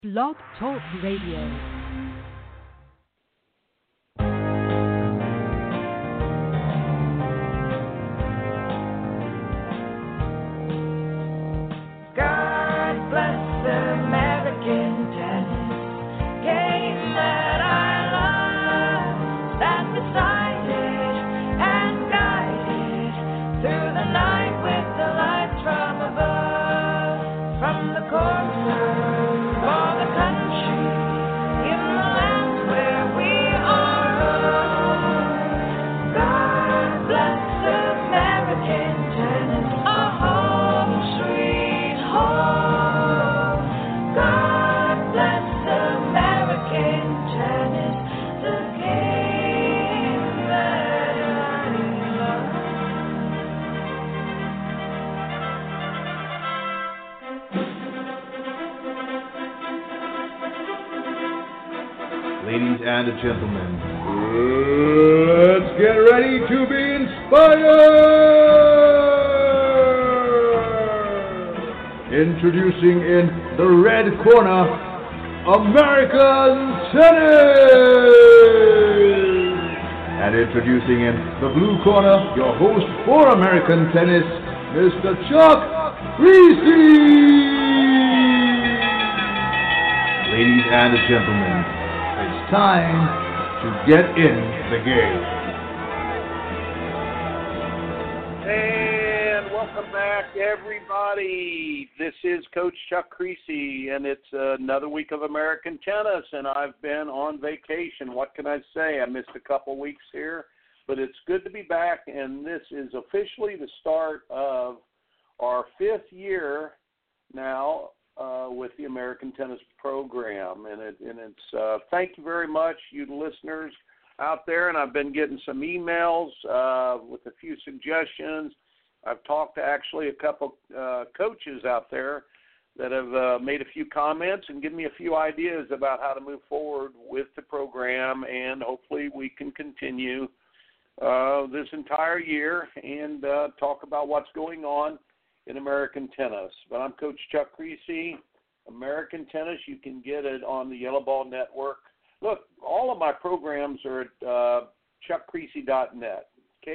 Blog Talk Radio. Ladies and gentlemen, let's get ready to be inspired! Introducing in the red corner, American Tennis! And introducing in the blue corner, your host for American Tennis, Mr. Chuck Creasy! Ladies and gentlemen, it's time to get in the game. And welcome back, everybody. This is Coach Chuck Creasy, and it's another week of American Tennis, and I've been on vacation. What can I say? I missed a couple weeks here, but it's good to be back, and this is officially the start of our 5th year now with the American Tennis program, and it's thank you very much, you listeners out there. And I've been getting some emails with a few suggestions. I've talked to actually a couple coaches out there that have made a few comments and given me a few ideas about how to move forward with the program, and hopefully we can continue this entire year and talk about what's going on in American tennis. But I'm Coach Chuck Creasy, American Tennis. You can get it on the Yellow Ball Network. Look, all of my programs are at chuckcreasy.net,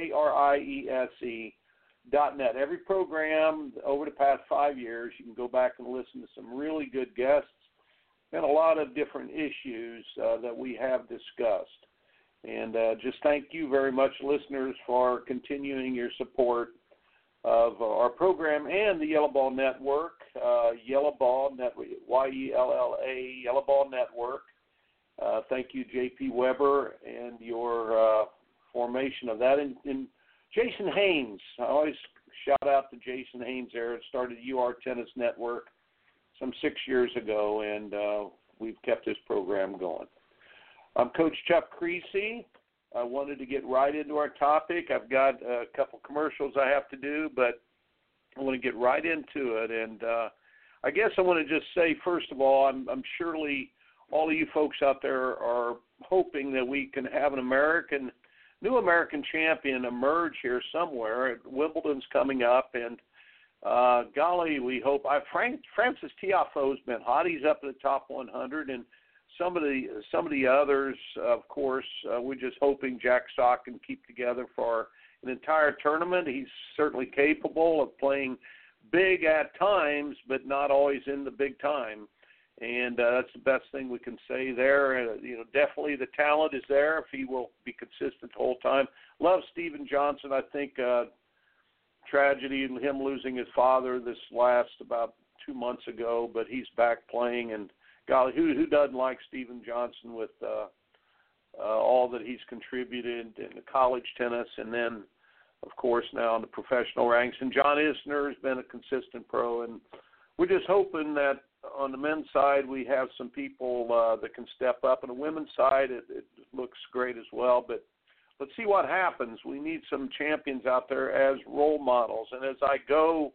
KRIESE.net. Every program over the past 5 years, you can go back and listen to some really good guests and a lot of different issues that we have discussed. And just thank you very much, listeners, for continuing your support of our program and the Yellow Ball Network, Yellow Ball Network, YELLA, Yellow Ball Network. Thank you, J.P. Weber, and your formation of that. And Jason Haynes, I always shout out to Jason Haynes there. It started UR Tennis Network some 6 years ago, and we've kept this program going. I'm Coach Chuck Creasy. I wanted to get right into our topic. I've got a couple commercials I have to do, but I want to get right into it. And I guess I want to just say, first of all, I'm surely all of you folks out there are hoping that we can have an new American champion emerge here somewhere. Wimbledon's coming up, and golly, we hope. Francis Tiafoe's been hot. He's up in the top 100, and some of the others, of course, we're just hoping Jack Sock can keep together for an entire tournament. He's certainly capable of playing big at times, but not always in the big time. And that's the best thing we can say there. Definitely the talent is there if he will be consistent the whole time. Love Steven Johnson. I think tragedy in him losing his father this last about 2 months ago, but he's back playing, and golly, who doesn't like Steven Johnson with all that he's contributed in the college tennis, and then, of course, now in the professional ranks. And John Isner has been a consistent pro, and we're just hoping that on the men's side we have some people that can step up. On the women's side, it looks great as well, but let's see what happens. We need some champions out there as role models. And as I go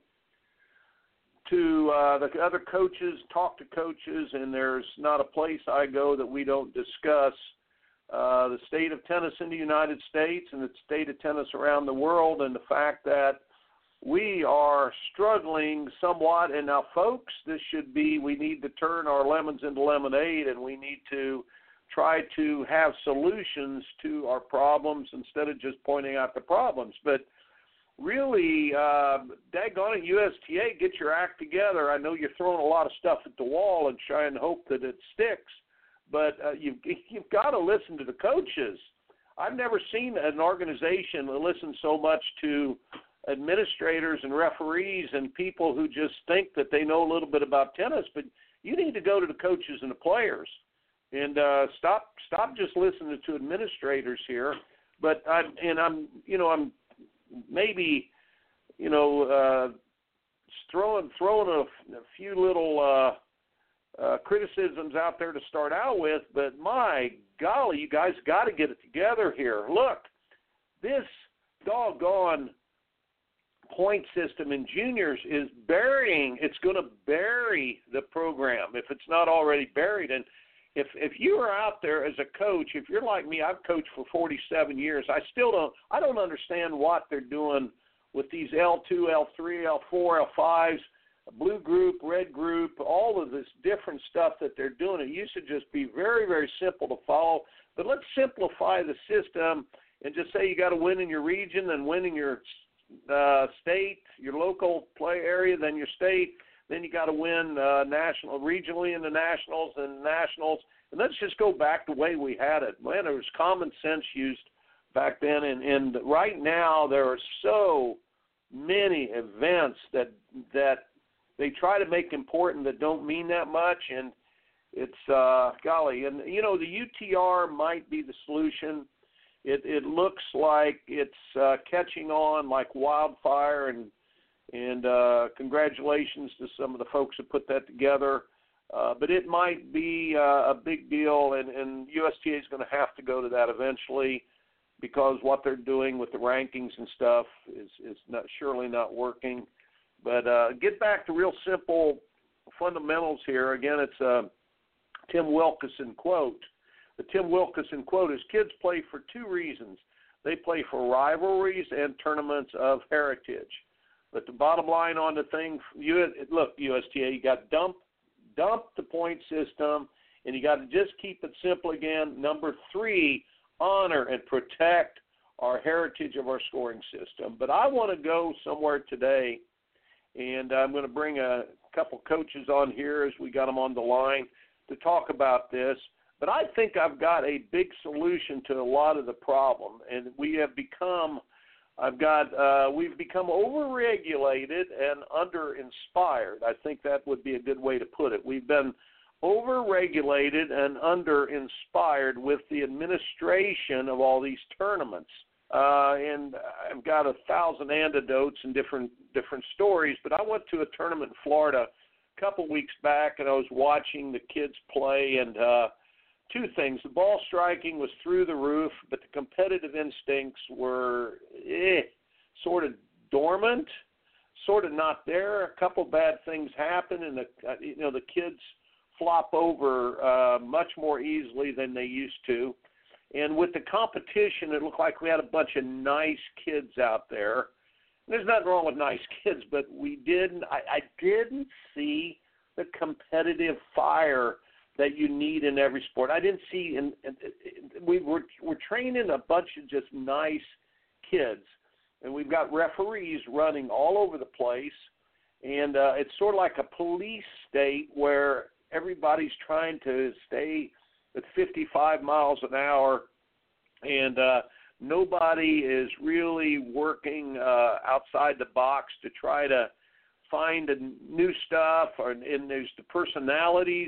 to the other coaches, talk to coaches, and there's not a place I go that we don't discuss the state of tennis in the United States and the state of tennis around the world, and the fact that we are struggling somewhat. And now, folks, we need to turn our lemons into lemonade, and we need to try to have solutions to our problems instead of just pointing out the problems. But really, daggone it, USTA, get your act together. I know you're throwing a lot of stuff at the wall and try and hope that it sticks, but you've got to listen to the coaches. I've never seen an organization listen so much to administrators and referees and people who just think that they know a little bit about tennis, but you need to go to the coaches and the players and stop just listening to administrators here. But I'm maybe throwing a few little criticisms out there to start out with, but my golly, you guys got to get it together here. Look, this doggone point system in juniors is it's going to bury the program if it's not already buried. And if you are out there as a coach, if you're like me, I've coached for 47 years. I don't understand what they're doing with these L2, L3, L4, L5s, blue group, red group, all of this different stuff that they're doing. It used to just be very, very simple to follow. But let's simplify the system and just say you got to win in your region, then win in your state, your local play area, then your state. Then you got to win regionally in the nationals, and let's just go back the way we had it. Man, there was common sense used back then, and right now there are so many events that they try to make important that don't mean that much, and it's golly. And the UTR might be the solution. It looks like it's catching on like wildfire, and congratulations to some of the folks who put that together. But it might be a big deal, and USTA is going to have to go to that eventually, because what they're doing with the rankings and stuff is surely not working. But get back to real simple fundamentals here. Again, it's a Tim Wilkison quote. The Tim Wilkison quote is, kids play for two reasons. They play for rivalries and tournaments of heritage. But the bottom line on the thing, look, USTA, you got to dump the point system, and you got to just keep it simple again. Number 3, honor and protect our heritage of our scoring system. But I want to go somewhere today, and I'm going to bring a couple coaches on here as we got them on the line to talk about this. But I think I've got a big solution to a lot of the problem, and we have become we've become overregulated and under-inspired. I think that would be a good way to put it. We've been overregulated and under-inspired with the administration of all these tournaments. And I've got 1,000 anecdotes and different stories, but I went to a tournament in Florida a couple weeks back, and I was watching the kids play, and two things. The ball striking was through the roof, but the competitive instincts were sort of dormant, sort of not there. A couple bad things happen, and the kids flop over much more easily than they used to. And with the competition, it looked like we had a bunch of nice kids out there. There's nothing wrong with nice kids, but I didn't see the competitive fire that you need in every sport. I didn't see, and we're training a bunch of just nice kids, and we've got referees running all over the place, and it's sort of like a police state where everybody's trying to stay at 55 miles an hour, and nobody is really working outside the box to try to find new stuff, and there's the personalities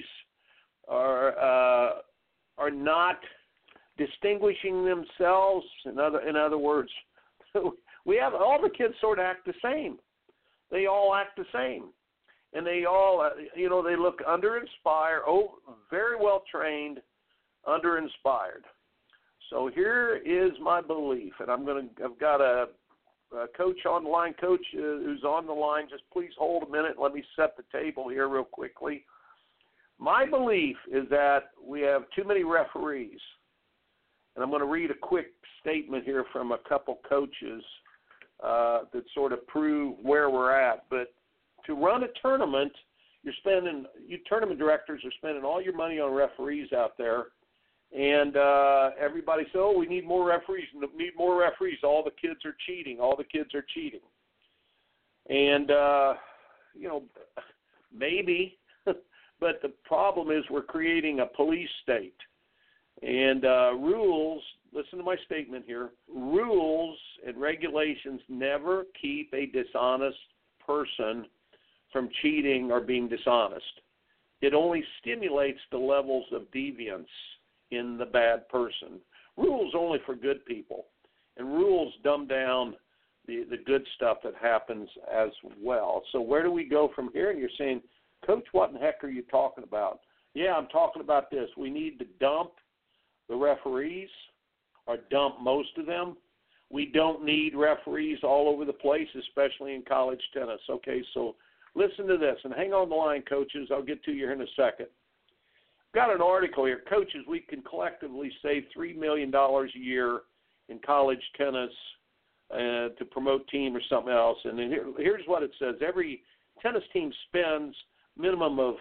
are not distinguishing themselves. In other words, we have all the kids sort of act the same. They all act the same, and they all they look under-inspired, very well trained, under-inspired. So here is my belief, and I've got a coach on the line. Coach who's on the line, just please hold a minute. Let me set the table here real quickly. My belief is that we have too many referees, and I'm going to read a quick statement here from a couple coaches. that sort of prove where we're at. But to run a tournament, you tournament directors are spending all your money on referees out there, and everybody says, oh, we need more referees. All the kids are cheating. And, maybe, but the problem is we're creating a police state. And rules, listen to my statement here, rules and regulations never keep a dishonest person from cheating or being dishonest. It only stimulates the levels of deviance in the bad person. Rules only for good people, and rules dumb down the good stuff that happens as well. So where do we go from here? And you're saying, Coach, what in the heck are you talking about? Yeah, I'm talking about this. We need to dump the referees or dump most of them. We don't need referees all over the place, especially in college tennis. Okay, so listen to this, and hang on the line, coaches. I'll get to you here in a second. Got an article here. Coaches, we can collectively save $3 million a year in college tennis to promote team or something else. And then here's what it says. Every tennis team spends minimum of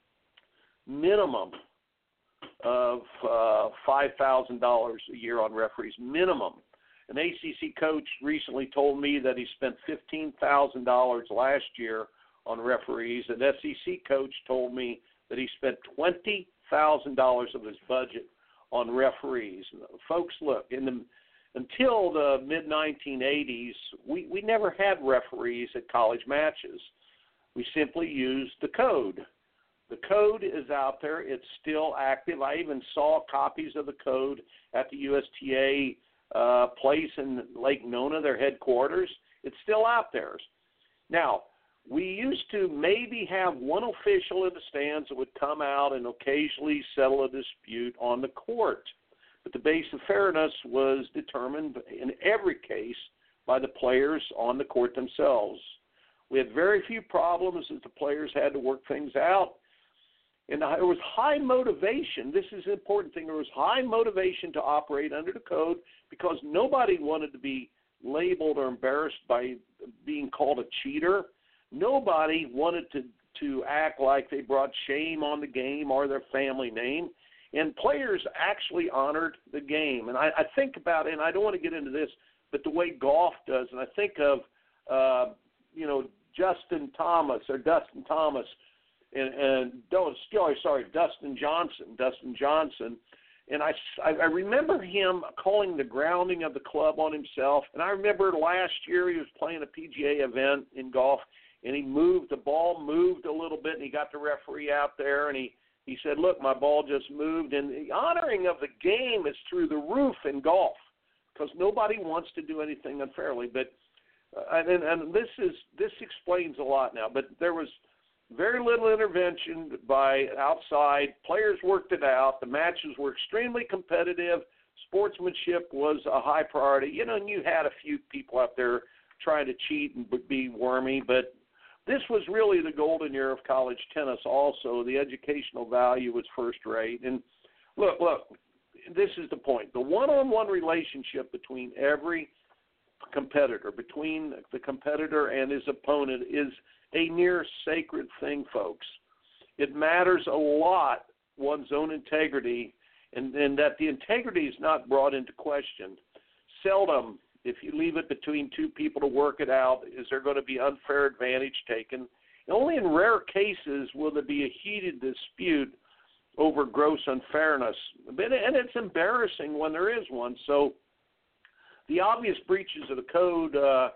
$5,000 a year on referees, minimum. An ACC coach recently told me that he spent $15,000 last year on referees. An SEC coach told me that he spent $20,000 of his budget on referees. Folks, look, until the mid-1980s, we never had referees at college matches. We simply used the code. The code is out there. It's still active. I even saw copies of the code at the USTA place in Lake Nona, their headquarters. It's still out there. Now, we used to maybe have one official in the stands that would come out and occasionally settle a dispute on the court. But the base of fairness was determined in every case by the players on the court themselves. We had very few problems as the players had to work things out. And there was high motivation. This is an important thing. There was high motivation to operate under the code because nobody wanted to be labeled or embarrassed by being called a cheater. Nobody wanted to act like they brought shame on the game or their family name. And players actually honored the game. And I think about it, and I don't want to get into this, but the way golf does, and I think of, Dustin Thomas, Dustin Johnson. And I remember him calling the grounding of the club on himself. And I remember last year he was playing a PGA event in golf, and the ball moved a little bit, and he got the referee out there, and he said, look, my ball just moved. And the honoring of the game is through the roof in golf because nobody wants to do anything unfairly. But and this explains a lot now. But there was very little intervention by outside. Players worked it out. The matches were extremely competitive. Sportsmanship was a high priority. And you had a few people out there trying to cheat and be wormy, but this was really the golden era of college tennis also. The educational value was first rate. And look, this is the point. The one-on-one relationship between every competitor, between the competitor and his opponent is a near sacred thing, folks. It matters a lot, one's own integrity, and that the integrity is not brought into question. Seldom, if you leave it between two people to work it out, is there going to be unfair advantage taken. And only in rare cases will there be a heated dispute over gross unfairness. And it's embarrassing when there is one. So the obvious breaches of the code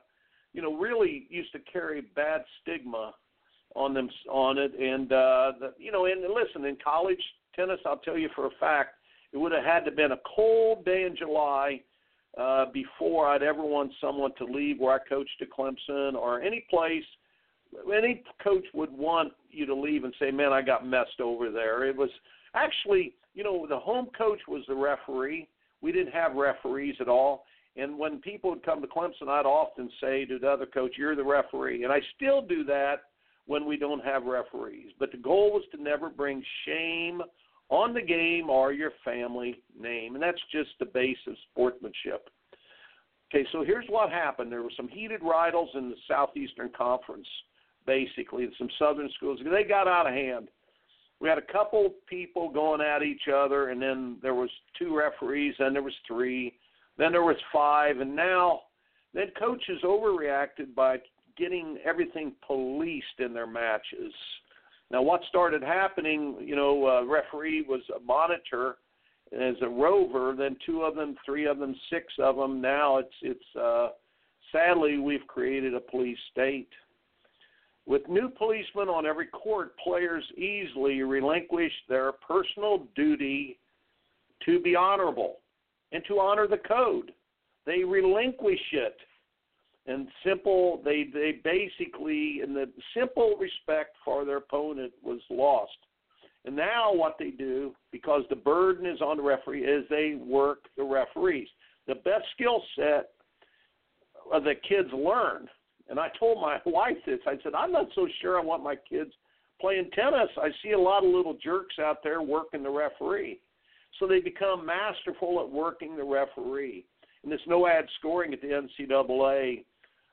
really used to carry bad stigma on it. And, and listen, in college tennis, I'll tell you for a fact, it would have had to have been a cold day in July before I'd ever want someone to leave where I coached at Clemson or any place. Any coach would want you to leave and say, man, I got messed over there. It was actually, the home coach was the referee. We didn't have referees at all. And when people would come to Clemson, I'd often say to the other coach, you're the referee. And I still do that when we don't have referees. But the goal was to never bring shame on the game or your family name. And that's just the base of sportsmanship. Okay, so here's what happened. There were some heated rivals in the Southeastern Conference, basically, some southern schools. They got out of hand. We had a couple people going at each other, and then there was 2 referees, then there was 3, then there was 5, and then coaches overreacted by getting everything policed in their matches. Now, what started happening, referee was a monitor as a rover, then 2 of them, 3 of them, 6 of them. Now it's sadly, we've created a police state. With new policemen on every court, players easily relinquish their personal duty to be honorable and to honor the code. They relinquish it. And they basically, in the simple respect for their opponent was lost. And now what they do, because the burden is on the referee, is they work the referees. The best skill set the kids learn. And I told my wife this. I said, I'm not so sure I want my kids playing tennis. I see a lot of little jerks out there working the referee. So they become masterful at working the referee. And there's no ad scoring at the NCAA.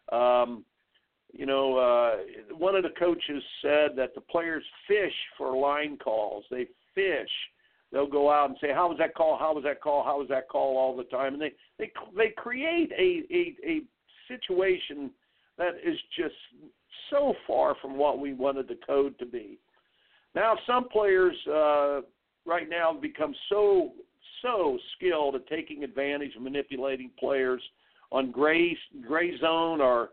One of the coaches said that the players fish for line calls. They fish. They'll go out and say, how was that call? How was that call? How was that call all the time? And they create a situation that is just so far from what we wanted the code to be. Now some players right now have become so skilled at taking advantage of manipulating players on gray zone or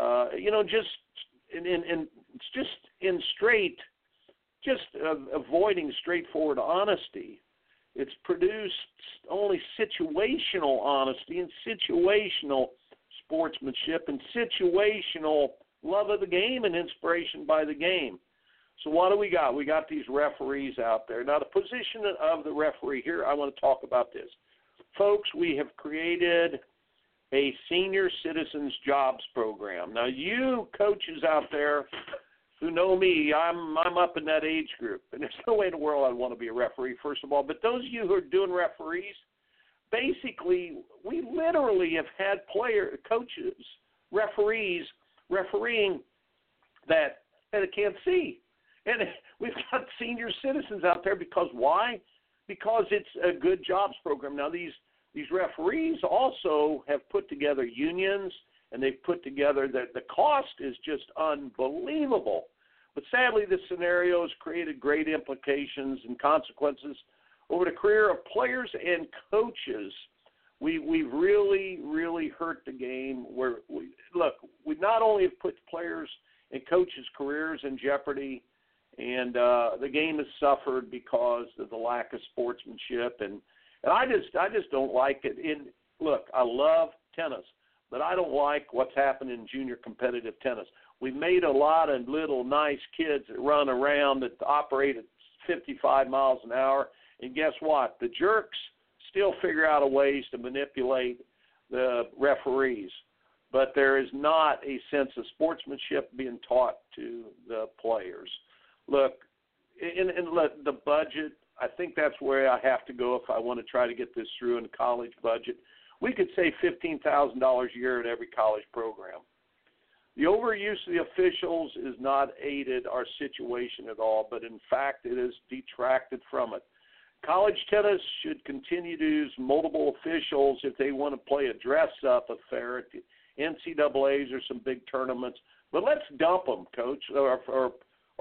avoiding straightforward honesty. It's produced only situational honesty and situational sportsmanship and situational love of the game and inspiration by the game. So what do we got? We got these referees out there. Now, the position of the referee here, I want to talk about this. Folks, we have created a senior citizens jobs program. Now, you coaches out there who know me, I'm up in that age group, and there's no way in the world I'd want to be a referee, first of all. But those of you who are doing referees, basically, we literally have had coaches, referees, refereeing that they can't see. And we've got senior citizens out there because why? Because it's a good jobs program. Now, these referees also have put together unions, and they've put together the cost is just unbelievable. But sadly, this scenario has created great implications and consequences over the career of players and coaches. We've really, really hurt the game. We not only have put players and coaches' careers in jeopardy, and the game has suffered because of the lack of sportsmanship. And I just don't like it. I love tennis, but I don't like what's happened in junior competitive tennis. We made a lot of little nice kids that run around that operate at 55 miles an hour. And guess what? The jerks still figure out a ways to manipulate the referees. But there is not a sense of sportsmanship being taught to the players. Look, the budget, I think that's where I have to go if I want to try to get this through in the college budget. We could save $15,000 a year at every college program. The overuse of the officials has not aided our situation at all, but in fact it has detracted from it. College tennis should continue to use multiple officials if they want to play a dress-up affair at the NCAAs or some big tournaments. But let's dump them, Coach, or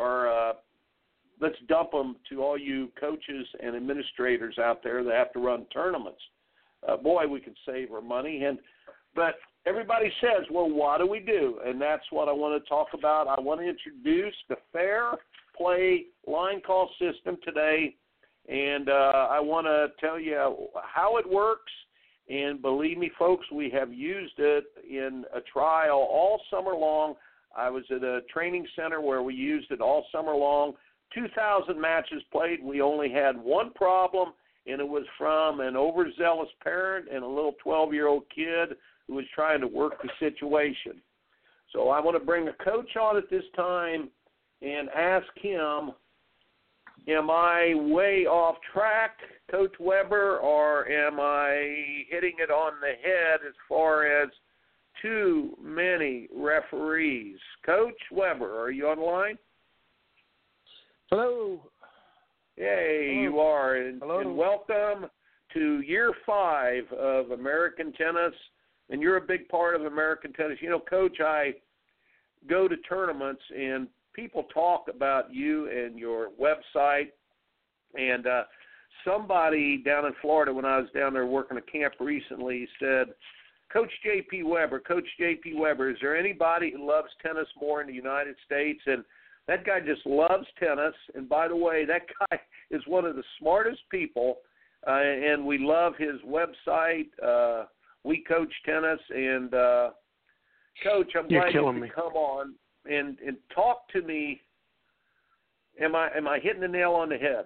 let's dump them to all you coaches and administrators out there that have to run tournaments. Boy, we could save our money. But everybody says, well, what do we do? And that's what I want to talk about. I want to introduce the fair play line call system today. And I want to tell you how it works. And believe me, folks, we have used it in a trial all summer long. I was at a training center where we used it all summer long. 2,000 matches played. We only had one problem, and it was from an overzealous parent and a little 12-year-old kid who was trying to work the situation. So I want to bring a coach on at this time and ask him, am I way off track? Coach Weber, or am I hitting it on the head as far as too many referees? Coach Weber, are you on the line? Hello. Yay, Hello. you are. And Hello. welcome to year 5 of American tennis. And you're a big part of American tennis. You know, Coach, I go to tournaments and people talk about you and your website. And somebody down in Florida, when I was down there working a camp recently, said, Coach J.P. Weber, is there anybody who loves tennis more in the United States? And that guy just loves tennis. And by the way, that guy is one of the smartest people, and we love his website, We Coach Tennis. And, Coach, I'm glad you could come on and talk to me. Am I hitting the nail on the head?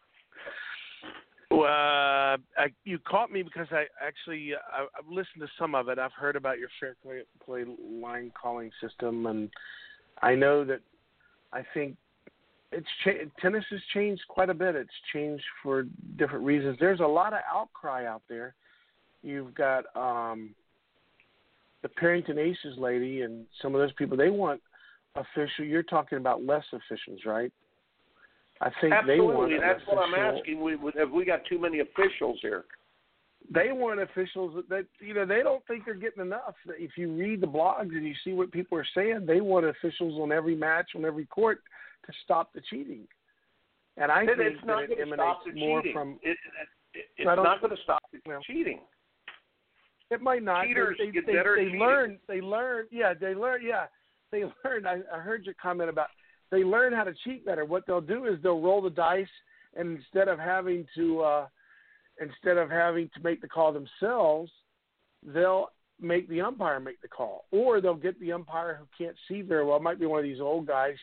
Well, you caught me because I've listened to some of it. I've heard about your fair play line calling system, and I know that I think tennis has changed quite a bit. It's changed for different reasons. There's a lot of outcry out there. You've got the Parrington Aces lady and some of those people. They want official. You're talking about less officials, right? I think Absolutely. They want That's official, what I'm asking. Have we got too many officials here? They want officials that they don't think they're getting enough. If you read the blogs and you see what people are saying, they want officials on every match, on every court, to stop the cheating. And I think it's not that it emanates more from. It's not going to stop the cheating. It might not. Cheaters get better at cheating. They learn. Yeah, they learn. I heard your comment about. They learn how to cheat better. What they'll do is they'll roll the dice, and instead of having to make the call themselves, they'll make the umpire make the call, or they'll get the umpire who can't see very well. It might be one of these old guys.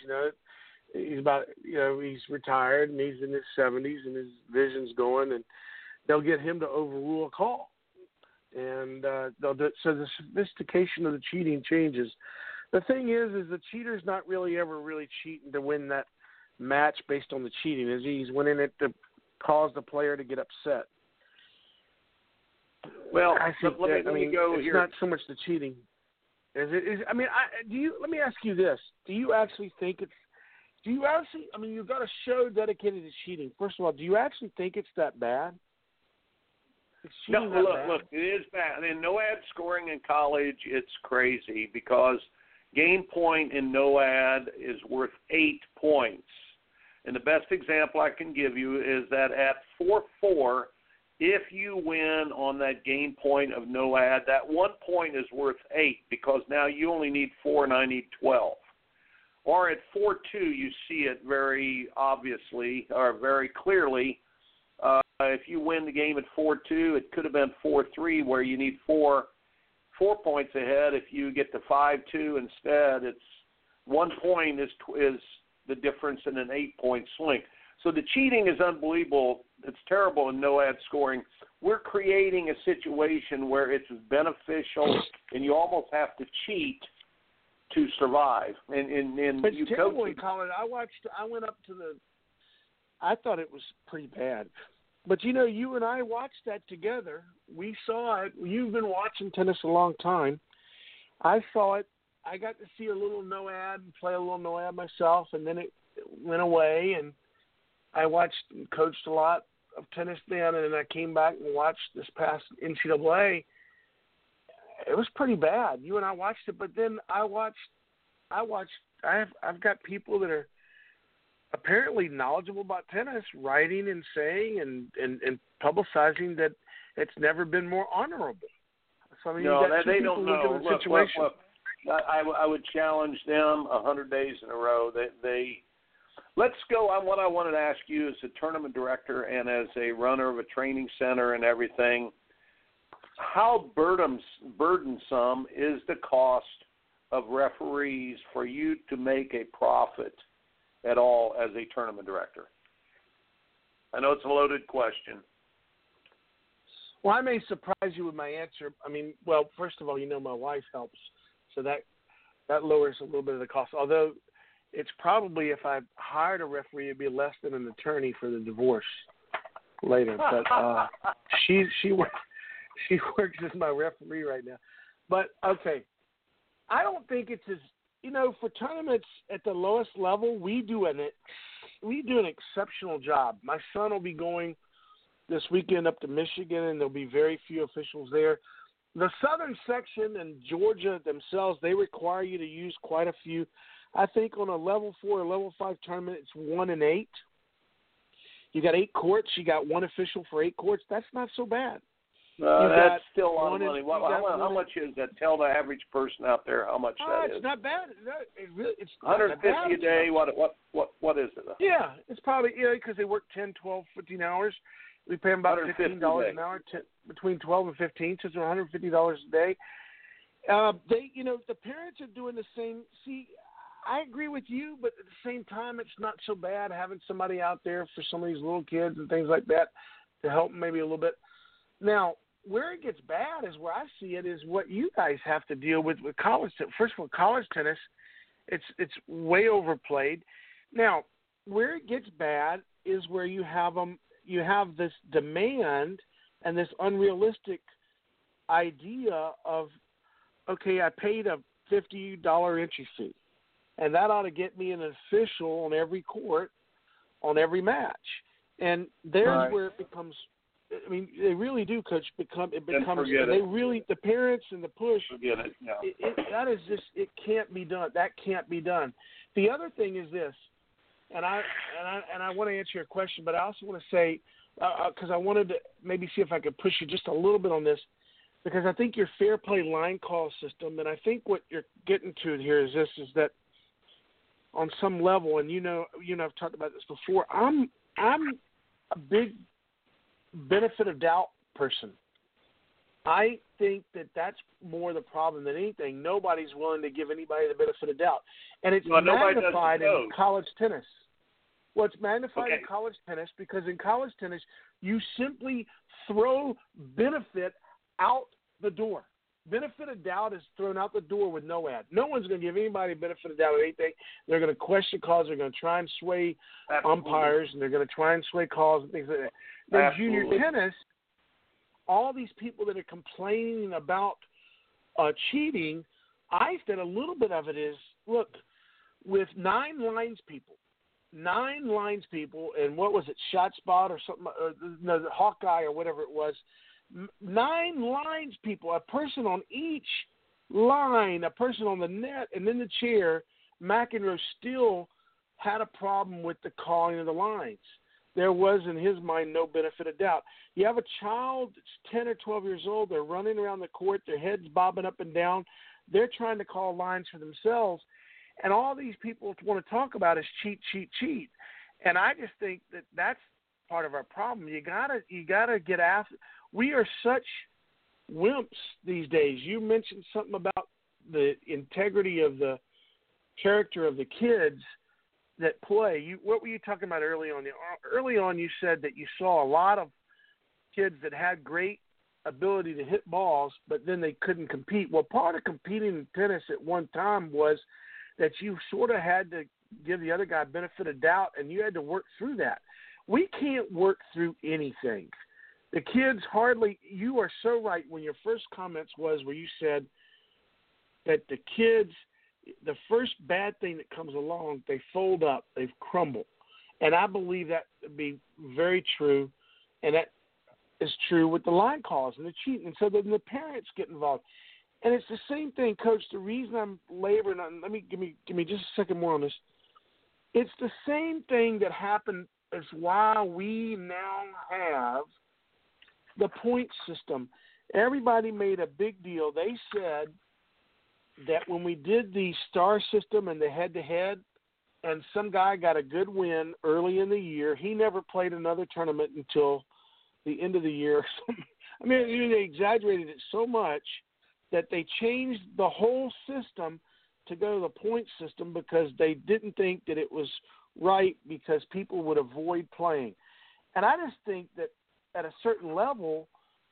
He's retired and he's in his 70s and his vision's going, and they'll get him to overrule a call, and they'll do it. So the sophistication of the cheating changes. The thing is the cheater's not really ever really cheating to win that match based on the cheating. He's winning it to cause the player to get upset. Well, let me go here. It's not so much the cheating. Let me ask you this. Do you actually think you've got a show dedicated to cheating. First of all, do you actually think it's that bad? No, look, it is bad. I mean, no-ad scoring in college, it's crazy because game point in no-ad is worth 8 points. And the best example I can give you is that at 4-4, if you win on that game point of no-ad, that 1 point is worth 8 because now you only need 4 and I need 12. Or at 4-2, you see it very obviously or very clearly. If you win the game at 4-2, it could have been 4-3 where you need 4 points ahead. If you get to 5-2 instead, it's 1 point is the difference in an 8-point swing. So the cheating is unbelievable. It's terrible in no-ad scoring. We're creating a situation where it's beneficial, and you almost have to cheat to survive. But it's terrible in college. I thought it was pretty bad. But, you and I watched that together. We saw it. You've been watching tennis a long time. I saw it. I got to see a little no-ad and play a little no-ad myself, and then it went away. And I watched and coached a lot of tennis then, and then I came back and watched this past NCAA. It was pretty bad. You and I watched it, but then I've got people that are apparently knowledgeable about tennis, writing and saying and publicizing that it's never been more honorable. So, they don't know. Look, I would challenge them 100 days in a row. Let's go on what I wanted to ask you as a tournament director and as a runner of a training center and everything. How burdensome is the cost of referees for you to make a profit at all as a tournament director? I know it's a loaded question. Well, I may surprise you with my answer. First of all, my wife helps, so that lowers a little bit of the cost. Although it's probably, if I hired a referee, it'd be less than an attorney for the divorce. later. But she works as my referee right now. But okay, I don't think it's as for tournaments at the lowest level, we do an exceptional job. My son will be going this weekend up to Michigan, and there'll be very few officials there. The Southern section and Georgia themselves, they require you to use quite a few. I think on a level 4 or level 5 tournament, it's 1 in 8. You got 8 courts. You got one official for 8 courts. That's not so bad. That's still a lot of money. How much is that? Tell the average person out there how much that is. It's not bad. It's $150 a day. What is it? Yeah, it's probably because they work 10, 12, 15 hours. We pay them about $15 an hour, between 12 and 15, so it's $150 a day. The parents are doing the same. See, I agree with you, but at the same time, it's not so bad having somebody out there for some of these little kids and things like that to help them maybe a little bit. Now, where it gets bad is where I see it is what you guys have to deal with college tennis. First of all, college tennis, it's way overplayed. Now, where it gets bad is where you have this demand and this unrealistic idea of, okay, I paid a $50 entry fee, and that ought to get me an official on every court, on every match. And there's where it becomes. I mean, they really do, Coach. The parents and the push. Forget it. Yeah. That is just. It can't be done. That can't be done. The other thing is this, and I want to answer your question, but I also want to say because I wanted to maybe see if I could push you just a little bit on this, because I think your fair play line call system, and I think what you're getting to here is this: is that on some level, and I've talked about this before. I'm a big benefit of doubt person. I think that's more the problem than anything. Nobody's willing to give anybody the benefit of doubt. And it's magnified in college tennis. Well, it's magnified in college tennis because in college tennis, you simply throw benefit out the door. Benefit of doubt is thrown out the door with no ad. No one's going to give anybody benefit of doubt on anything. They're going to question calls. They're going to try and sway umpires, and they're going to try and sway calls and things like that. In junior tennis, all these people that are complaining about cheating, I said a little bit of it is, look, with 9 lines people, and what was it, ShotSpot or something, the Hawkeye or whatever it was, 9 lines people, a person on each line, a person on the net, and then the chair, McEnroe still had a problem with the calling of the lines. There was, in his mind, no benefit of doubt. You have a child that's 10 or 12 years old. They're running around the court. Their head's bobbing up and down. They're trying to call lines for themselves. And all these people want to talk about is cheat, cheat, cheat. And I just think that that's part of our problem. You gotta get after. We are such wimps these days. You mentioned something about the integrity of the character of the kids that play. What were you talking about early on? Early on, you said that you saw a lot of kids that had great ability to hit balls, but then they couldn't compete. Well, part of competing in tennis at one time was that you sort of had to give the other guy benefit of doubt, and you had to work through that. We can't work through anything. The kids you are so right when your first comments was where you said that the kids, the first bad thing that comes along, they fold up, they crumble. And I believe that to be very true, and that is true with the line calls and the cheating. And so then the parents get involved. And it's the same thing, Coach. The reason I'm laboring on, give me just a second more on this. It's the same thing that happened as why we now have the point system. Everybody made a big deal. They said that when we did the star system and the head-to-head, and some guy got a good win early in the year, he never played another tournament until the end of the year. I mean, they exaggerated it so much that they changed the whole system to go to the point system because they didn't think that it was right because people would avoid playing. And I just think that at a certain level,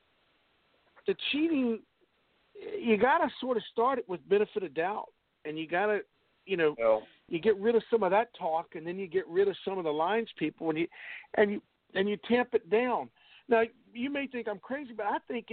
the cheating, you got to sort of start it with benefit of doubt. And you got to, you get rid of some of that talk, and then you get rid of some of the lines people. And and you tamp it down. Now, you may think I'm crazy, but I think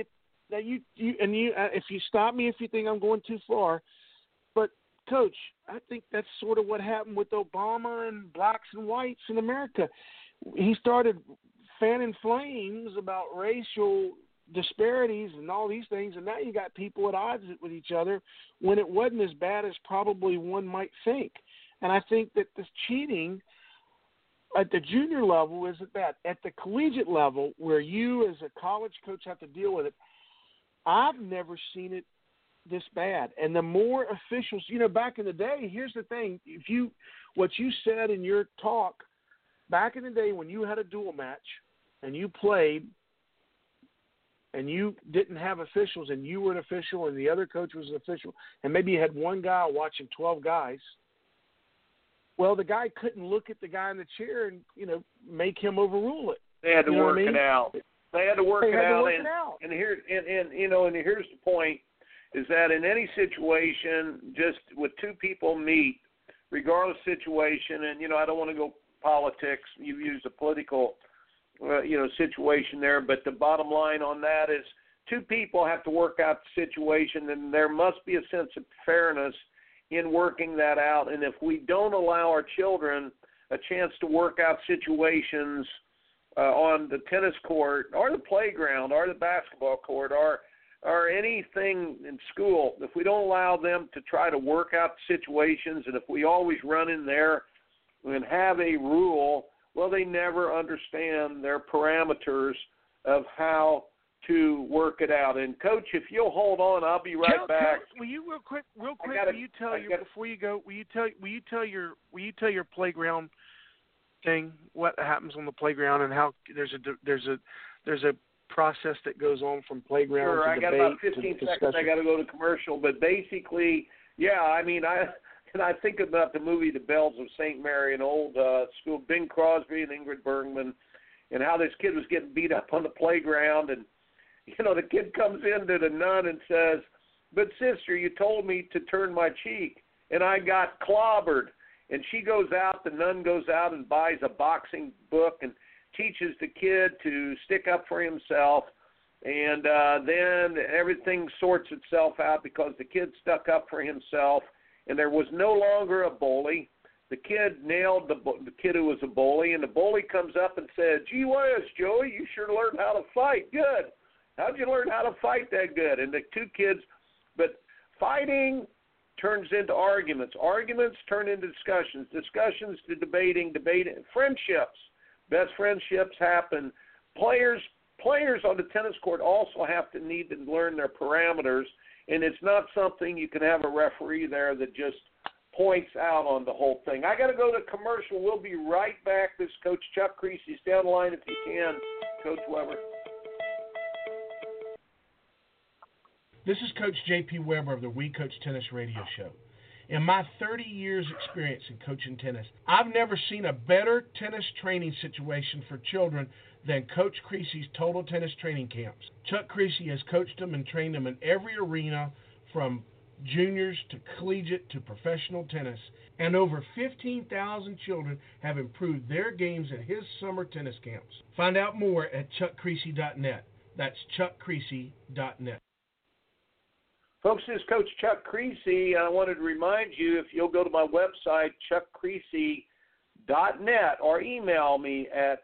if you stop me if you think I'm going too far, but Coach, I think that's sort of what happened with Obama and blacks and whites in America. He started fanning flames about racial disparities and all these things, and now you got people at odds with each other when it wasn't as bad as probably one might think. And I think that this cheating at the junior level isn't bad. At the collegiate level, where you as a college coach have to deal with it, I've never seen it this bad. And the more officials, back in the day, here's the thing. What you said in your talk, back in the day when you had a dual match and you played and you didn't have officials and you were an official and the other coach was an official and maybe you had one guy watching 12 guys, well, the guy couldn't look at the guy in the chair and, make him overrule it. They had to work it out. They had to work it out. And here's the point, is that in any situation, just with two people meet, regardless of situation, and, I don't want to go politics. You use a political, situation there, but the bottom line on that is two people have to work out the situation, and there must be a sense of fairness in working that out. And if we don't allow our children a chance to work out situations on the tennis court or the playground or the basketball court or anything in school, if we don't allow them to try to work out situations, and if we always run in there and have a rule, well, they never understand their parameters of how to work it out. And Coach, if you'll hold on, I'll be right back. Coach, will you real quick? Will you tell before you go? Will you tell your playground thing? What happens on the playground and how there's a process that goes on from playground to debate. Sure, I got about 15 seconds. I got to go to commercial, but basically, yeah. I mean, I think about the movie The Bells of St. Mary, an old school, Bing Crosby and Ingrid Bergman, and how this kid was getting beat up on the playground, and the kid comes in to the nun and says, "But sister, you told me to turn my cheek, and I got clobbered." And she goes out, the nun goes out and buys a boxing book and teaches the kid to stick up for himself, and then everything sorts itself out because the kid stuck up for himself, and there was no longer a bully. The kid nailed the kid who was a bully, and the bully comes up and said, "Gee whiz, Joey, you sure learned how to fight. Good. How'd you learn how to fight that good?" And the two kids, but fighting turns into arguments. Arguments turn into discussions. Discussions to debating. Friendships. Best friendships happen. Players on the tennis court also need to learn their parameters, and it's not something you can have a referee there that just points out on the whole thing. I got to go to commercial. We'll be right back. This is Coach Chuck Creasy. Stay on the line if you can, Coach Weber. This is Coach J.P. Weber of the We Coach Tennis radio show. In my 30 years' experience in coaching tennis, I've never seen a better tennis training situation for children than Coach Creasy's Total Tennis Training Camps. Chuck Creasy has coached them and trained them in every arena from juniors to collegiate to professional tennis, and over 15,000 children have improved their games at his summer tennis camps. Find out more at chuckcreasy.net. That's chuckcreasy.net. Folks, this is Coach Chuck Creasy. I wanted to remind you, if you'll go to my website, chuckcreasy.net, or email me at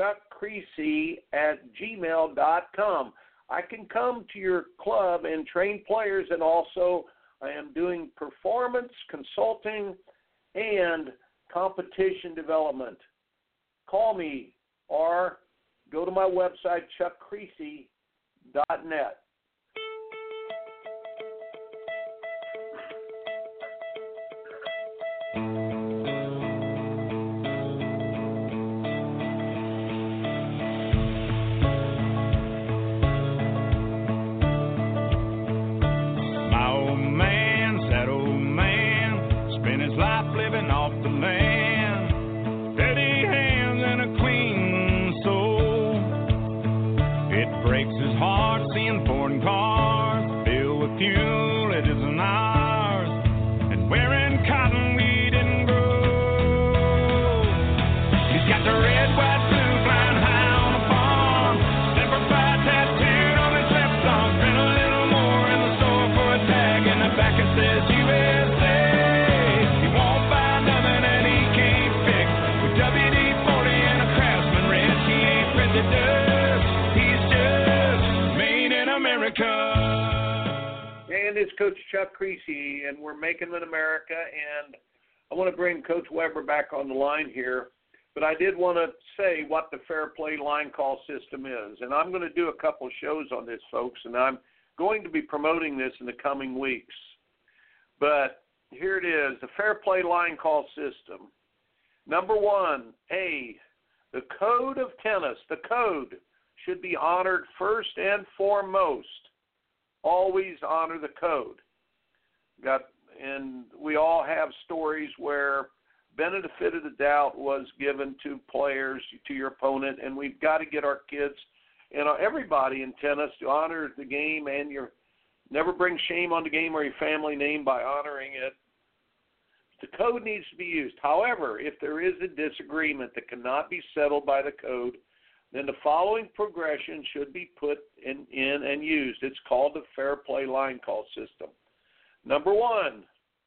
chuckcreasy@gmail.com. I can come to your club and train players, and also I am doing performance consulting and competition development. Call me or go to my website, chuckcreasy.net. Got the red, white, blue, flying high America. And it's Coach Chuck Creasy, and we're making it America. And I want to bring Coach Weber back on the line here. But I did want to say what the Fair Play line call system is. And I'm going to do a couple of shows on this, folks, and I'm going to be promoting this in the coming weeks. But here it is, the Fair Play line call system. Number one, A, the code of tennis, the code should be honored first and foremost. Always honor the code. And we all have stories where benefit of the doubt was given to players, to your opponent, and we've got to get our kids and everybody in tennis to honor the game, and never bring shame on the game or your family name by honoring it. The code needs to be used. However, if there is a disagreement that cannot be settled by the code, then the following progression should be put in and used. It's called the Fair Play line call system. Number one,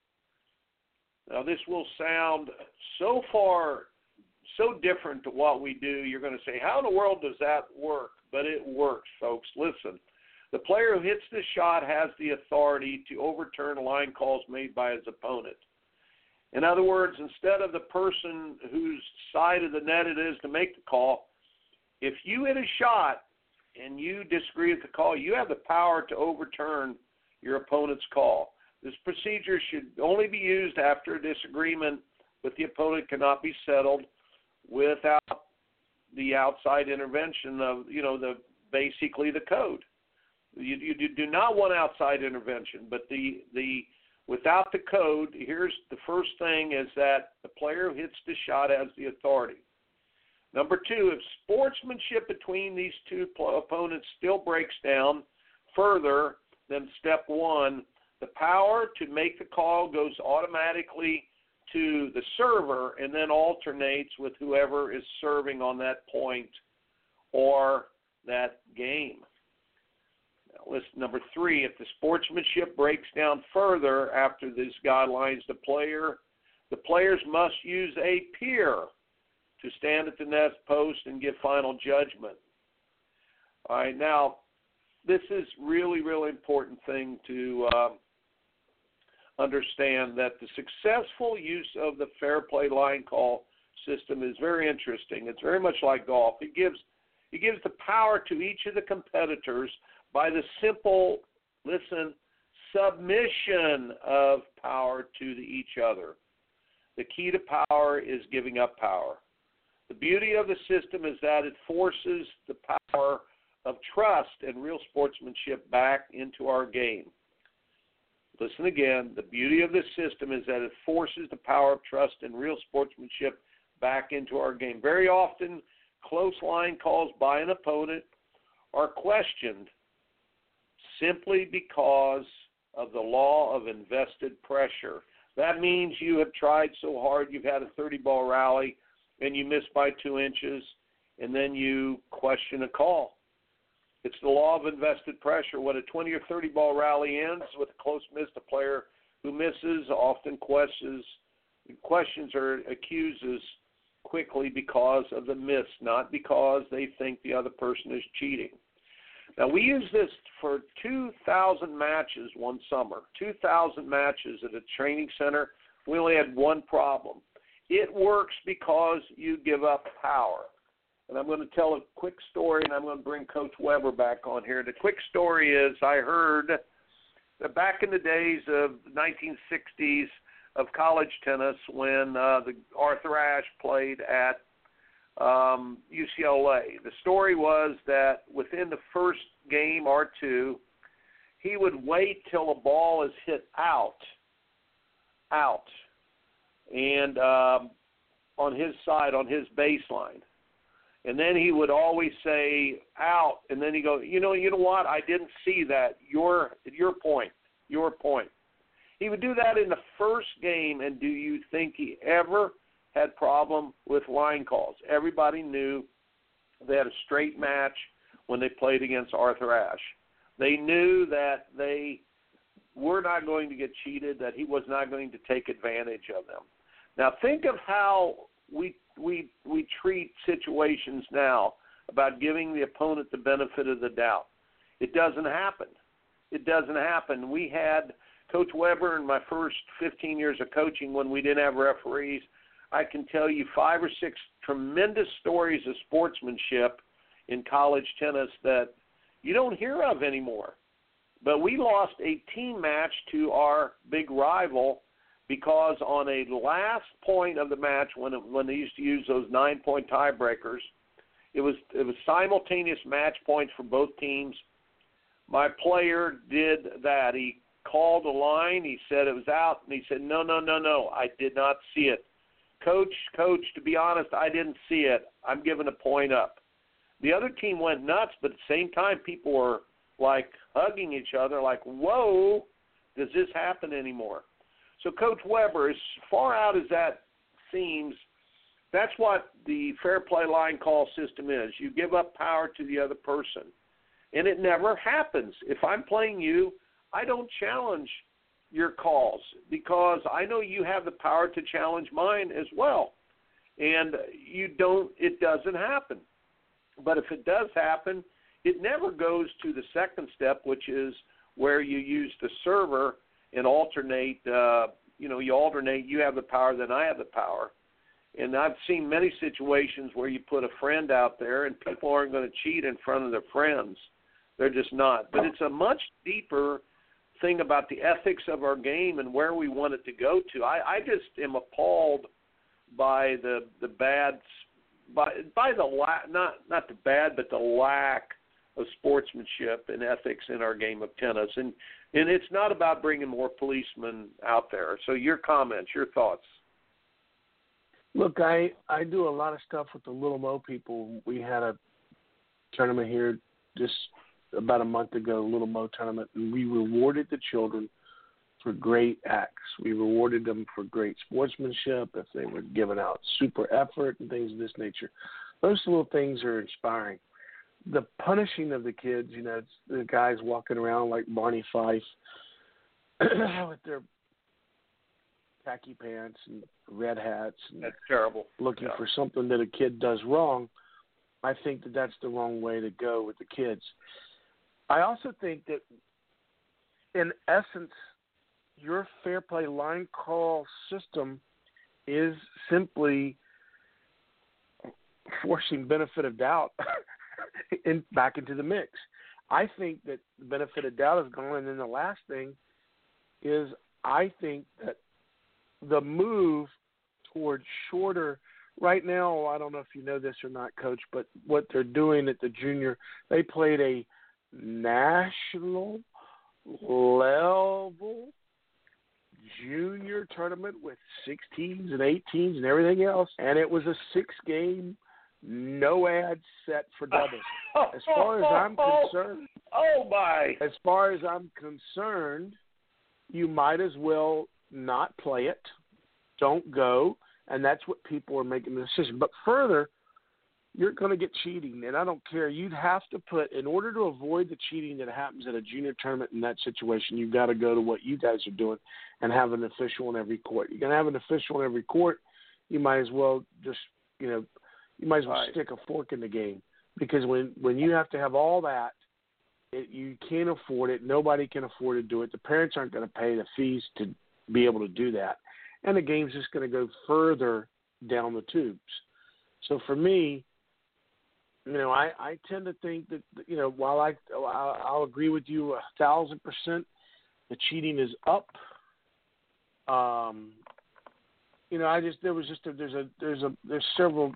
now this will sound so different to what we do. You're going to say, how in the world does that work? But it works, folks. Listen, the player who hits the shot has the authority to overturn line calls made by his opponent. In other words, instead of the person whose side of the net it is to make the call, if you hit a shot and you disagree with the call, you have the power to overturn your opponent's call. This procedure should only be used after a disagreement with the opponent cannot be settled without the outside intervention of, basically the code. You do not want outside intervention, but without the code, here's the first thing is that the player who hits the shot has the authority. Number two, if sportsmanship between these two opponents still breaks down further than step one, the power to make the call goes automatically to the server and then alternates with whoever is serving on that point or that game. Now, list number three, if the sportsmanship breaks down further after these guidelines, the players must use a peer to stand at the net post and give final judgment. All right, now, this is really, really important thing to understand, that the successful use of the Fair Play line call system is very interesting. It's very much like golf. It gives the power to each of the competitors by the simple, submission of power to each other. The key to power is giving up power. The beauty of the system is that it forces the power of trust and real sportsmanship back into our game. Listen again, the beauty of this system is that it forces the power of trust and real sportsmanship back into our game. Very often, close line calls by an opponent are questioned simply because of the law of invested pressure. That means you have tried so hard, you've had a 30-ball rally, and you miss by 2 inches, and then you question a call. It's the law of invested pressure. When a 20 or 30-ball rally ends with a close miss, the player who misses often questions or accuses quickly because of the miss, not because they think the other person is cheating. Now, we used this for 2,000 matches one summer, 2,000 matches at a training center. We only had one problem. It works because you give up power. And I'm going to tell a quick story, and I'm going to bring Coach Weber back on here. The quick story is I heard that back in the days of the 1960s of college tennis when Arthur Ashe played at UCLA. The story was that within the first game or two, he would wait till a ball is hit out, and on his side, on his baseline. And then he would always say, out, and then he'd go, you know what, I didn't see that, your point. He would do that in the first game, and do you think he ever had problem with line calls? Everybody knew they had a straight match when they played against Arthur Ashe. They knew that they were not going to get cheated, that he was not going to take advantage of them. Now think of how we treat situations now about giving the opponent the benefit of the doubt. It doesn't happen. It doesn't happen. We had Coach Weber in my first 15 years of coaching when we didn't have referees. I can tell you 5 or 6 tremendous stories of sportsmanship in college tennis that you don't hear of anymore. But we lost a team match to our big rival because on a last point of the match, when they used to use those 9-point tiebreakers, it was simultaneous match points for both teams. My player did that. He called a line. He said it was out, and he said, no, I did not see it. Coach, to be honest, I didn't see it. I'm giving a point up. The other team went nuts, but at the same time, people were like hugging each other like, whoa, does this happen anymore? So Coach Weber, as far out as that seems, that's what the fair play line call system is. You give up power to the other person. And it never happens. If I'm playing you, I don't challenge your calls because I know you have the power to challenge mine as well. And it doesn't happen. But if it does happen, it never goes to the second step, which is where you use the server and alternate, you alternate, you have the power, then I have the power. And I've seen many situations where you put a friend out there and people aren't going to cheat in front of their friends. They're just not. But it's a much deeper thing about the ethics of our game and where we want it to go to. I just am appalled by the bad, by the not the bad, but the lack of sportsmanship and ethics in our game of tennis. And it's not about bringing more policemen out there. So your comments, your thoughts. Look, I do a lot of stuff with the Little Mo people. We had a tournament here just about a month ago, Little Mo tournament, and we rewarded the children for great acts. We rewarded them for great sportsmanship, if they were giving out super effort and things of this nature. Those little things are inspiring. The punishing of the kids, it's the guys walking around like Barney Fife with their khaki pants and red hats. And that's terrible. Looking for something that a kid does wrong. I think that that's the wrong way to go with the kids. I also think that, in essence, your fair play line call system is simply forcing benefit of doubt back into the mix. I think that the benefit of doubt is gone. And then the last thing is I think that the move towards shorter – right now, I don't know if you know this or not, Coach, but what they're doing at the junior, they played a national level junior tournament with 16s and 18s and everything else, and it was a 6-game no-ad set for doubles. As far as I'm concerned, as far as I'm concerned, you might as well not play it. Don't go, and that's what people are making the decision. But further, you're going to get cheating, and I don't care. You'd have to put, in order to avoid the cheating that happens at a junior tournament in that situation, you've got to go to what you guys are doing and have an official in every court. You're going to have an official in every court. You might as well just, you might as well stick a fork in the game, because when you have to have all that, you can't afford it. Nobody can afford to do it. The parents aren't going to pay the fees to be able to do that, and the game's just going to go further down the tubes. So for me, I tend to think that, while I'll agree with you 1,000%, the cheating is up. There's several.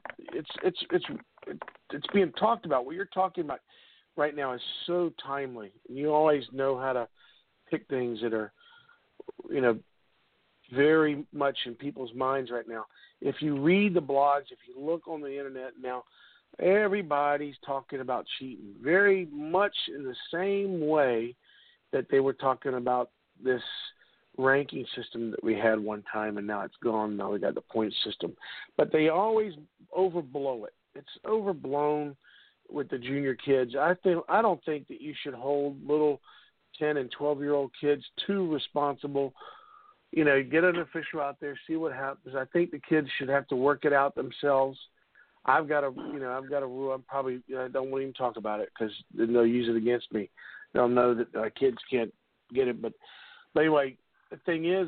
It's being talked about. What you're talking about right now is so timely. You always know how to pick things that are, very much in people's minds right now. If you read the blogs, if you look on the internet now, everybody's talking about cheating very much in the same way that they were talking about this ranking system that we had one time, and now it's gone. Now we got the point system. But they always overblow it. It's overblown with the junior kids. I don't think that you should hold little 10 and 12-year-old kids too responsible. Get an official out there, see what happens. I think the kids should have to work it out themselves. I've got a rule. I'm probably I don't want to even talk about it because then they'll use it against me. They'll know that our kids can't get it. But anyway, the thing is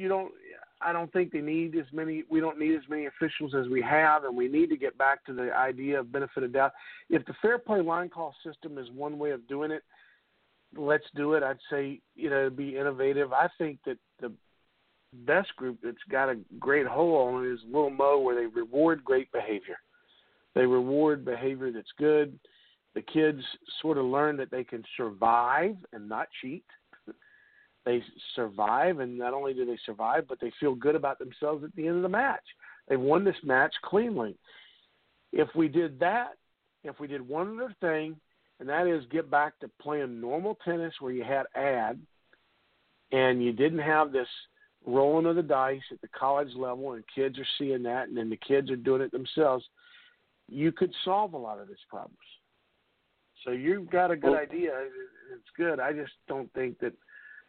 I don't think they need as many. We don't need as many officials as we have, and we need to get back to the idea of benefit of doubt. If the fair play line call system is one way of doing it, let's do it. I'd say be innovative. I think that the best group that's got a great hold on it is Little Mo, where they reward great behavior. They reward behavior that's good. The kids sort of learn that they can survive and not cheat. They survive, and not only do they survive, but they feel good about themselves at the end of the match. They've won this match cleanly. If we did that, if we did one other thing, and that is get back to playing normal tennis where you had ad and you didn't have this rolling of the dice at the college level and kids are seeing that and then the kids are doing it themselves, you could solve a lot of these problems. So you've got a good idea. It's good. I just don't think that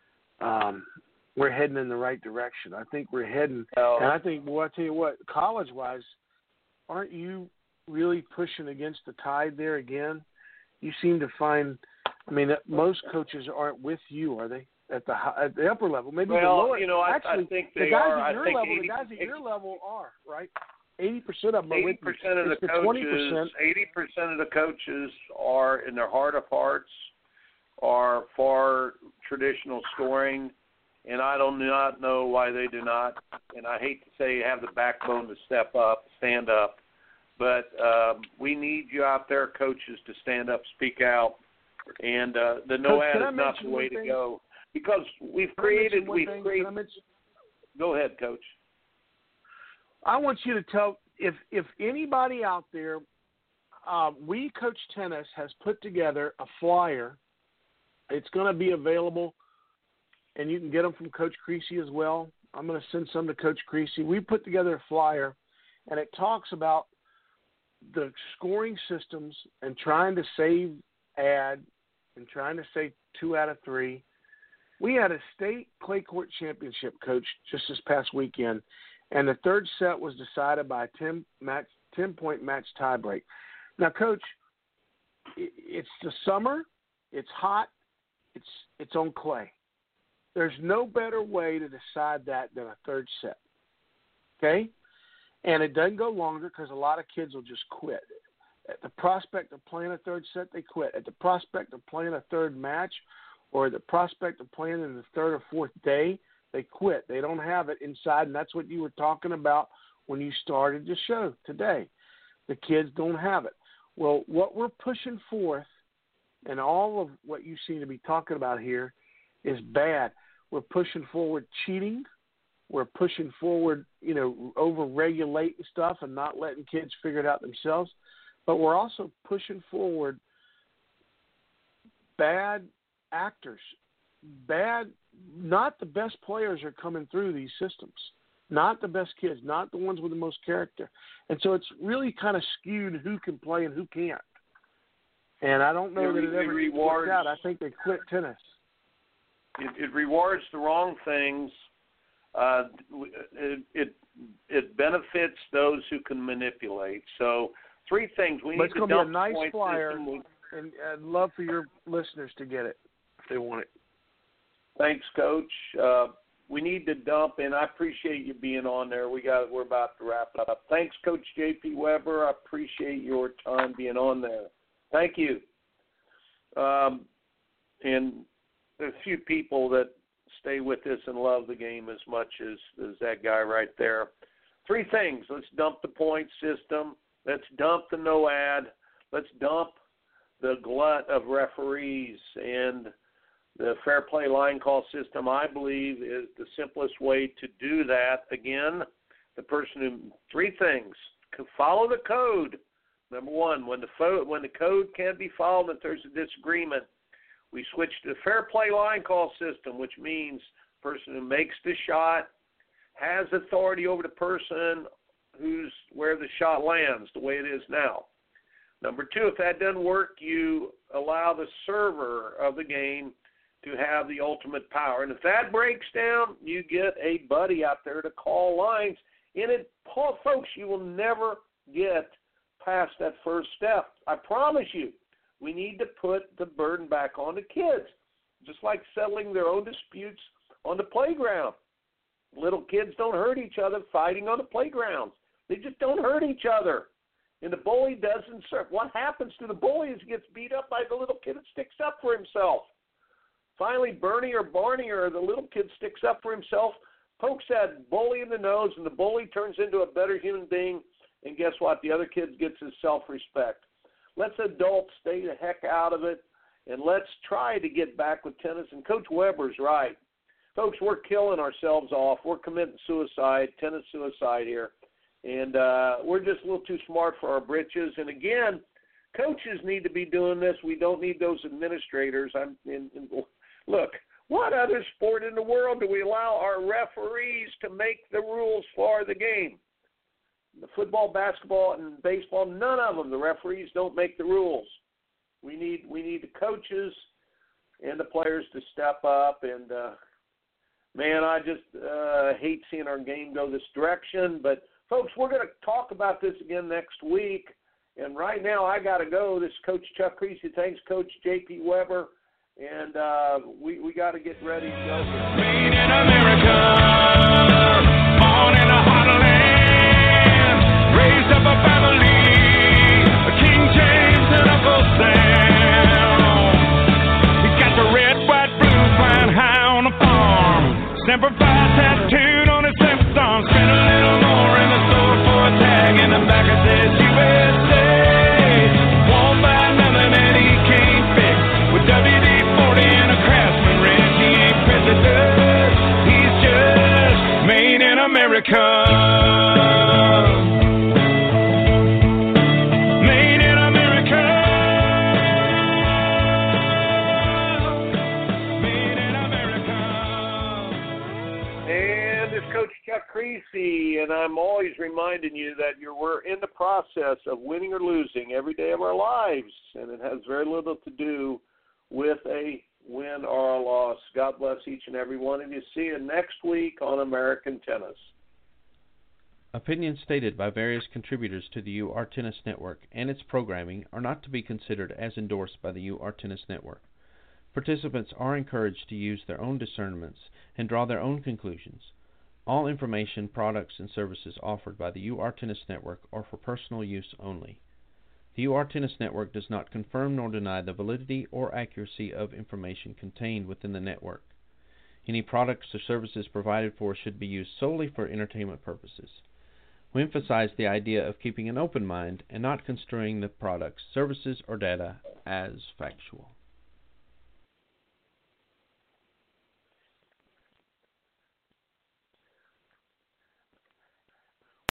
we're heading in the right direction. I think we're heading, and I think, well, I tell you what, college-wise, aren't you really pushing against the tide there again? You seem to find, most coaches aren't with you, are they? At the upper level, maybe the lower. I think they are. The guys at your level are, right? 80% of them are with you. 80% of the coaches. 80% of the coaches are, in their heart of hearts, are for traditional scoring, and I do not know why they do not. And I hate to say have the backbone to stand up, but we need you out there, coaches, to stand up, speak out, and the no ad is not the way to go because we've created. Go ahead, Coach. I want you to tell if anybody out there, We Coach Tennis has put together a flyer. It's going to be available, and you can get them from Coach Creasy as well. I'm going to send some to Coach Creasy. We put together a flyer, and it talks about the scoring systems and trying to save ad and trying to save 2 out of 3. We had a state clay court championship, Coach, just this past weekend, and the third set was decided by a 10-point match tiebreak. Now, Coach, it's the summer. It's hot. It's on clay. There's no better way to decide that than a third set, okay? And it doesn't go longer because a lot of kids will just quit. At the prospect of playing a third set, they quit. At the prospect of playing a third match or the prospect of playing in the third or fourth day, they quit. They don't have it inside, and that's what you were talking about when you started the show today. The kids don't have it. Well, what we're pushing forth, and all of what you seem to be talking about here, is bad. We're pushing forward cheating. We're pushing forward, over-regulating stuff and not letting kids figure it out themselves. But we're also pushing forward bad actors. Not the best players are coming through these systems. Not the best kids, not the ones with the most character. And so it's really kind of skewed who can play and who can't. And I don't know that it ever works out. I think they quit tennis. It rewards the wrong things. It benefits those who can manipulate. So 3 things. We need to dump the point system. It's going to be a nice flyer, and I'd love for your listeners to get it if they want it. Thanks, Coach. We need to dump, and I appreciate you being on there. We're about to wrap it up. Thanks, Coach J.P. Weber. I appreciate your time being on there. Thank you. And there's a few people that stay with us and love the game as much as that guy right there. 3 things. Let's dump the point system. Let's dump the no ad. Let's dump the glut of referees. And the fair play line call system, I believe, is the simplest way to do that. Again, the person who 3 things. Follow the code. Number 1, when the code can't be followed, if there's a disagreement, we switch to the fair play line call system, which means the person who makes the shot has authority over the person where the shot lands, the way it is now. Number 2, if that doesn't work, you allow the server of the game to have the ultimate power. And if that breaks down, you get a buddy out there to call lines. And folks, you will never get past that first step. I promise you, we need to put the burden back on the kids, just like settling their own disputes on the playground. Little kids don't hurt each other fighting on the playgrounds. They just don't hurt each other. And the bully doesn't serve. What happens to the bully is he gets beat up by the little kid that sticks up for himself. Finally, Bernie or Barney or the little kid sticks up for himself, pokes that bully in the nose, and the bully turns into a better human being. And guess what? The other kid gets his self-respect. Let's adults stay the heck out of it, and let's try to get back with tennis. And Coach Weber's right. Folks, we're killing ourselves off. We're committing suicide, tennis suicide here. And we're just a little too smart for our britches. And, again, coaches need to be doing this. We don't need those administrators. Look, what other sport in the world do we allow our referees to make the rules for the game? The football, basketball, and baseball, none of them. The referees don't make the rules. We need the coaches and the players to step up. And, man, I just hate seeing our game go this direction. But, folks, we're going to talk about this again next week. And right now I got to go. This is Coach Chuck Creasy. Thanks, Coach J.P. Weber. And we got to get ready to go. Made in America, born in a heartland, raised up a family, King James and Uncle Sam. He got the red, white, blue, flying high on the farm. Semper Fi tattooed on his left arm. Spent a little more in the store for a tag. In the back it says USA. Won't buy nothing that he can't fix. With WD-40 and a Craftsman wrench, he ain't president. He's just made in America. Made in America. Made in America. And it's Coach Chuck Creasy, and I'm always reminding you that we're in the process of winning or losing every day of our lives, and it has very little to do with a win or a loss. God bless each and every one of you. See you next week on American Tennis. Opinions stated by various contributors to the UR Tennis Network and its programming are not to be considered as endorsed by the UR Tennis Network. Participants are encouraged to use their own discernments and draw their own conclusions. All information, products, and services offered by the UR Tennis Network are for personal use only. The UR Tennis Network does not confirm nor deny the validity or accuracy of information contained within the network. Any products or services provided for should be used solely for entertainment purposes. We emphasize the idea of keeping an open mind and not construing the products, services, or data as factual.